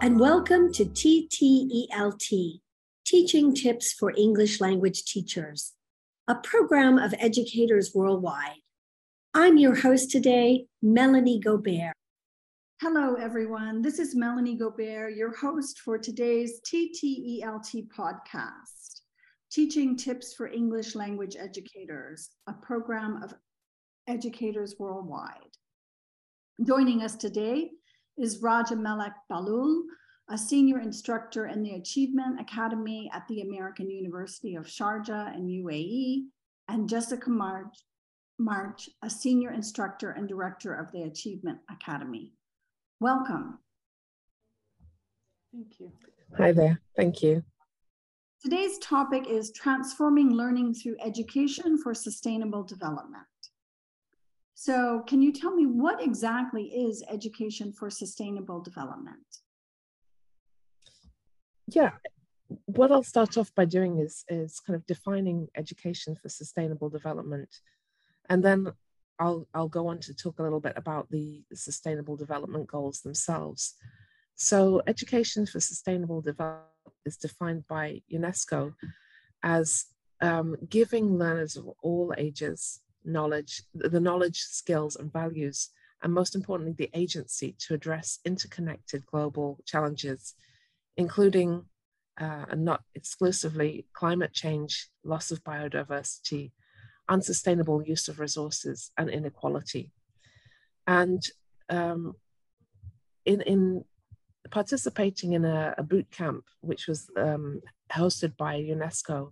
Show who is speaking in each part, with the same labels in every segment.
Speaker 1: and welcome to TTELT, Teaching Tips for English Language Teachers, a program of educators worldwide. I'm your host today, Melanie Gobert.
Speaker 2: Hello, everyone. This is Melanie Gobert, your host for today's TTELT podcast, Teaching Tips for English Language Educators, a program of educators worldwide. Joining us today is Raja Melek Balul, a senior instructor in the Achievement Academy at the American University of Sharjah in UAE, and Jessica March, a senior instructor and director of the Achievement Academy. Welcome.
Speaker 3: Thank you.
Speaker 4: Hi there. Thank you.
Speaker 2: Today's topic is transforming learning through education for sustainable development. So can you tell me what exactly is education for sustainable development?
Speaker 4: Yeah, what I'll start off by doing is kind of defining education for sustainable development. And then I'll go on to talk a little bit about the Sustainable Development Goals themselves. So education for sustainable development is defined by UNESCO as giving learners of all ages the knowledge, skills, and values, and most importantly, the agency to address interconnected global challenges, including and not exclusively climate change, loss of biodiversity, unsustainable use of resources, and inequality. And in participating in a boot camp, which was hosted by UNESCO,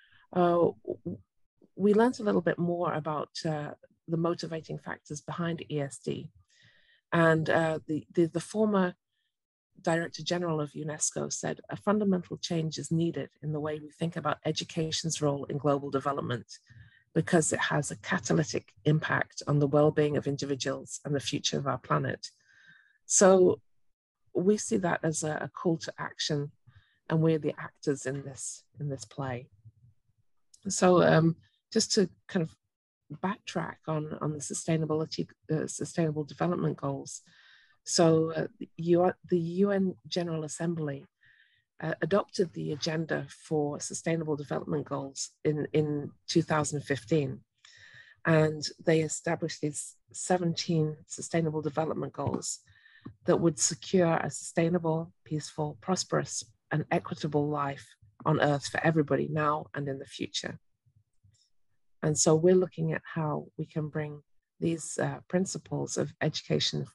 Speaker 4: we learned a little bit more about the motivating factors behind ESD. And the former Director General of UNESCO said a fundamental change is needed in the way we think about education's role in global development, because it has a catalytic impact on the well-being of individuals and the future of our planet. So we see that as a call to action, and we're the actors in this play. So just to kind of backtrack on the Sustainable Development Goals. So the UN General Assembly adopted the agenda for Sustainable Development Goals in 2015. And they established these 17 Sustainable Development Goals that would secure a sustainable, peaceful, prosperous, and equitable life on Earth for everybody now and in the future. And so we're looking at how we can bring these principles of education,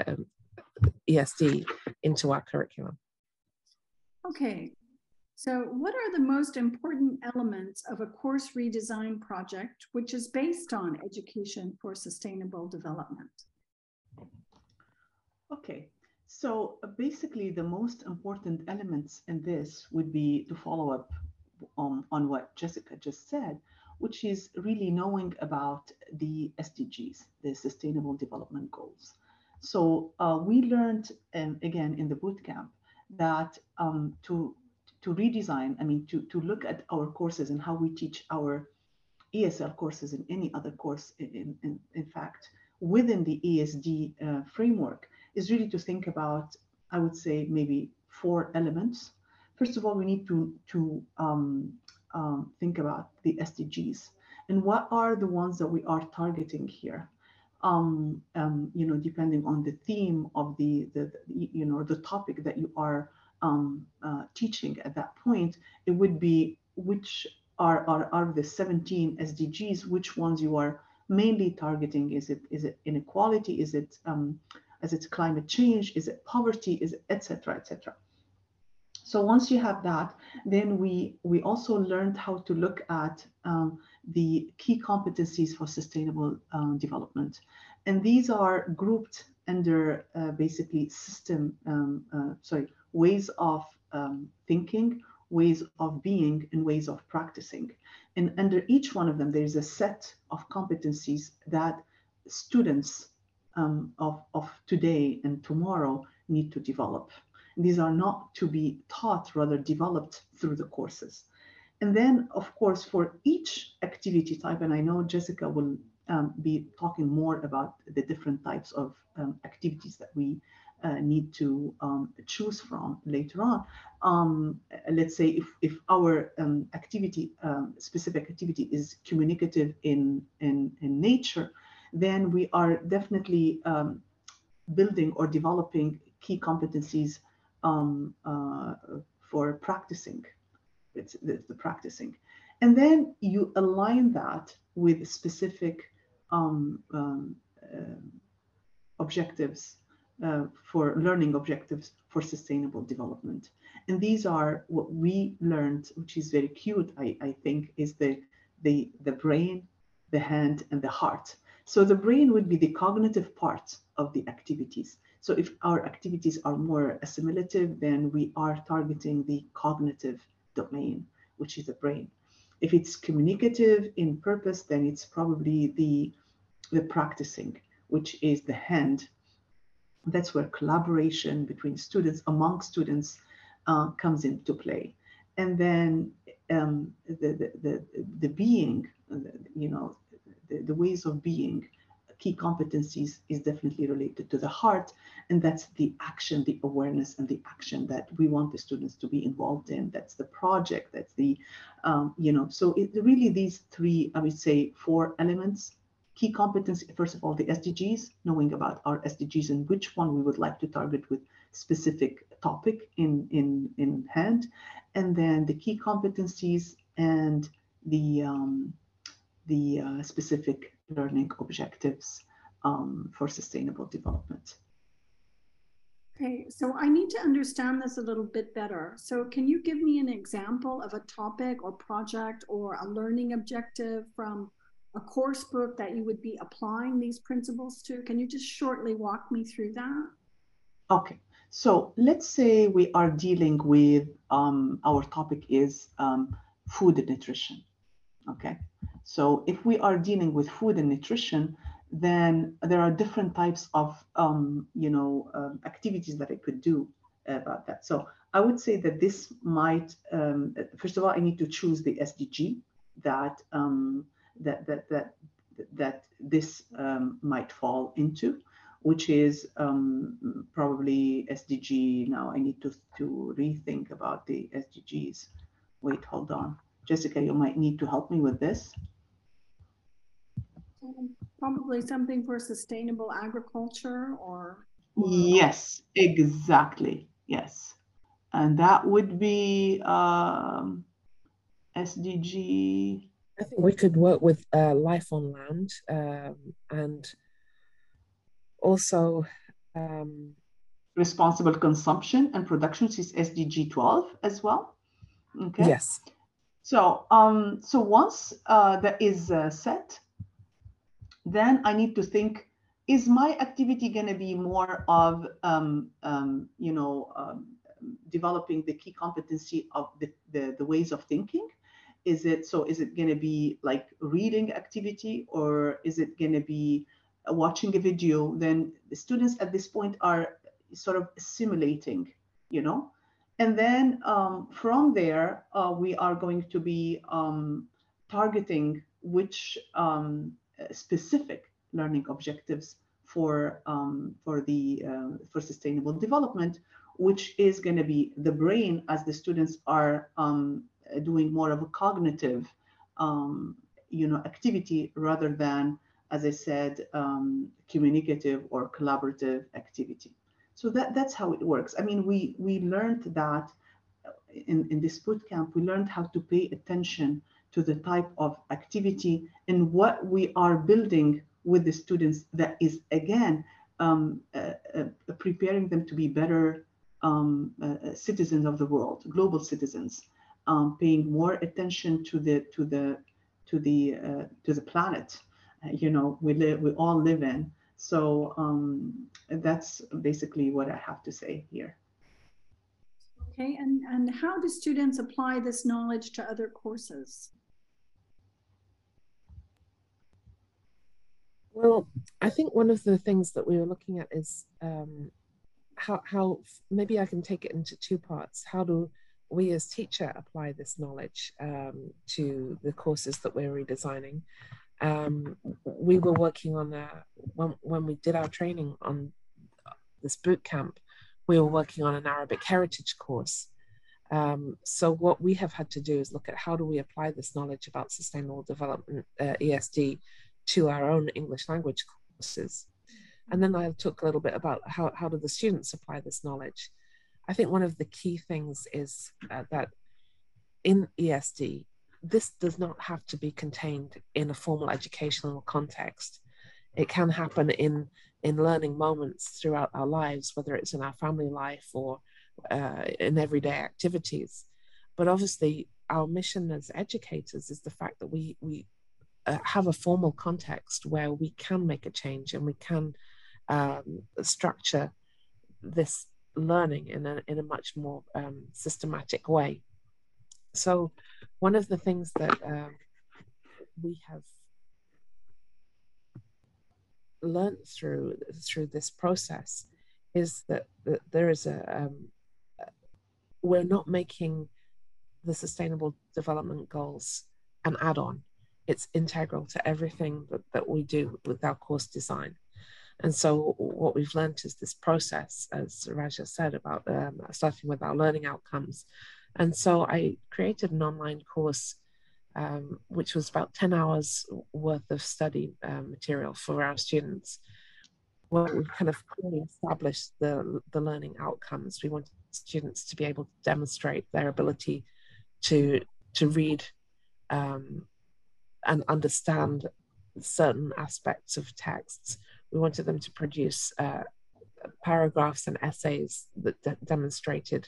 Speaker 4: ESD, into our curriculum.
Speaker 2: Okay, so what are the most important elements of a course redesign project which is based on education for sustainable development?
Speaker 3: Okay, so basically the most important elements in this would be to follow up on what Jessica just said, which is really knowing about the SDGs, the Sustainable Development Goals. So we learned, again, in the bootcamp, that to redesign, to look at our courses and how we teach our ESL courses and any other course, in fact, within the ESD framework, is really to think about, I would say, maybe 4 elements. First of all, we need to think about the SDGs and what are the ones that we are targeting here. Depending on the theme of the topic that you are teaching at that point, it would be which are the 17 SDGs, which ones you are mainly targeting. Is it inequality? Is it climate change? Is it poverty? Is it et cetera, et cetera. So once you have that, then we also learned how to look at the key competencies for sustainable development. And these are grouped under basically ways of thinking, ways of being, and ways of practicing. And under each one of them, there's a set of competencies that students of today and tomorrow need to develop. These are not to be taught, rather developed through the courses. And then, of course, for each activity type, and I know Jessica will be talking more about the different types of activities that we need to choose from later on. Let's say if our specific activity is communicative in nature, then we are definitely building or developing key competencies for practicing. It's the practicing. And then you align that with specific objectives for learning objectives for sustainable development. And these are what we learned, which is very cute, I think, is the brain, the hand, and the heart. So the brain would be the cognitive part of the activities. So if our activities are more assimilative, then we are targeting the cognitive domain, which is the brain. If it's communicative in purpose, then it's probably the practicing, which is the hand. That's where collaboration between students, among students, comes into play. And then the being, the ways of being, key competencies is definitely related to the heart, and that's the action, the awareness, and the action that we want the students to be involved in. That's the project, that's the, so it really, these three, I would say, 4 elements. Key competence, first of all, the SDGs, knowing about our SDGs and which one we would like to target with specific topic in hand, and then the key competencies and the specific learning objectives for sustainable development.
Speaker 2: Okay, so I need to understand this a little bit better. So can you give me an example of a topic or project or a learning objective from a course book that you would be applying these principles to? Can you just shortly walk me through that?
Speaker 3: Okay, so let's say we are dealing with, our topic is food and nutrition, okay? So if we are dealing with food and nutrition, then there are different types of, activities that I could do about that. So I would say that this might, first of all, I need to choose the SDG that this might fall into, which is probably SDG. Now I need to rethink about the SDGs. Wait, hold on. Jessica, you might need to help me with this.
Speaker 2: Probably something for sustainable agriculture or
Speaker 3: Yes, exactly. Yes. And that would be SDG.
Speaker 4: I think we could work with life on land and also
Speaker 3: responsible consumption and production, which is SDG 12 as well. Okay.
Speaker 4: Yes.
Speaker 3: So once that is set, then I need to think, is my activity going to be more of developing the key competency of the ways of thinking? Is it going to be like reading activity, or is it going to be watching a video? Then the students at this point are sort of assimilating, and then from there we are going to be targeting which specific learning objectives for sustainable development, which is going to be the brain, as the students are doing more of a cognitive activity rather than, as I said, communicative or collaborative activity. So that's how it works. I mean, we learned that in this bootcamp, we learned how to pay attention to the type of activity and what we are building with the students that is, again, preparing them to be better citizens of the world, global citizens, paying more attention to the planet, we all live in. So that's basically what I have to say here.
Speaker 2: Okay, and how do students apply this knowledge to other courses?
Speaker 4: Well, I think one of the things that we were looking at is how maybe I can take it into 2 parts. How do we as teacher apply this knowledge to the courses that we're redesigning? We were working on when we did our training on this boot camp, we were working on an Arabic heritage course. So what we have had to do is look at how do we apply this knowledge about sustainable development, ESD, to our own English language courses. And then I took a little bit about how do the students apply this knowledge. I think one of the key things is that in ESD, this does not have to be contained in a formal educational context. It can happen in learning moments throughout our lives, whether it's in our family life or in everyday activities. But obviously, our mission as educators is the fact that we have a formal context where we can make a change and we can structure this learning in a much more systematic way. So one of the things that we have learned through this process is that there is we're not making the Sustainable Development Goals an add-on. It's integral to everything that we do with our course design. And so what we've learned is this process, as Raja said, about starting with our learning outcomes. And so I created an online course, which was about 10 hours worth of study material for our students, where we kind of clearly established the learning outcomes. We wanted students to be able to demonstrate their ability to read and understand certain aspects of texts. We wanted them to produce paragraphs and essays that demonstrated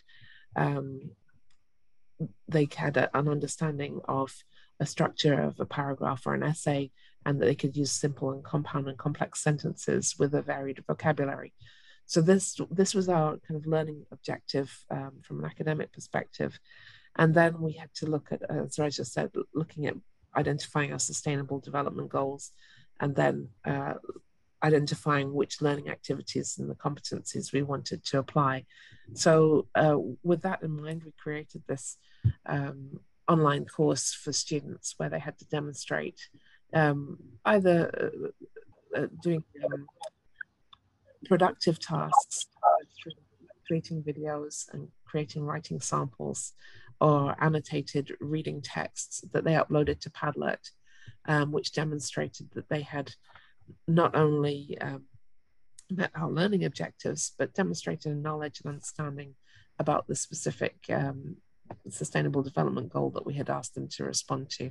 Speaker 4: they had an understanding of a structure of a paragraph or an essay, and that they could use simple and compound and complex sentences with a varied vocabulary. So this was our kind of learning objective from an academic perspective. And then we had to look at, as Raja said, looking at identifying our sustainable development goals, and then identifying which learning activities and the competencies we wanted to apply. So with that in mind, we created this online course for students where they had to demonstrate either doing productive tasks, creating videos and creating writing samples, or annotated reading texts that they uploaded to Padlet, which demonstrated that they had not only met our learning objectives, but demonstrated a knowledge and understanding about the specific sustainable development goal that we had asked them to respond to.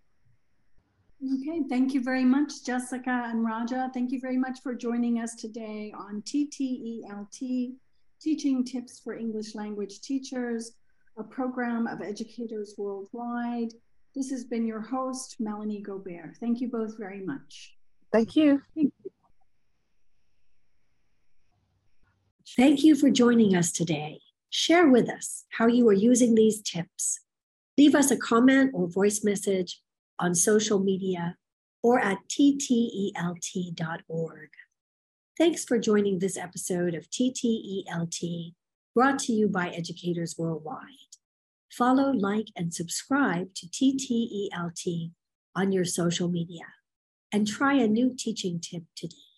Speaker 2: Okay, thank you very much, Jessica and Raja. Thank you very much for joining us today on TTELT, Teaching Tips for English Language Teachers, a program of educators worldwide. This has been your host, Melanie Gobert. Thank you both very much.
Speaker 4: Thank you.
Speaker 1: Thank you for joining us today. Share with us how you are using these tips. Leave us a comment or voice message on social media or at ttelt.org. Thanks for joining this episode of TTELT, brought to you by Educators Worldwide. Follow, like, and subscribe to TTELT on your social media, and try a new teaching tip today.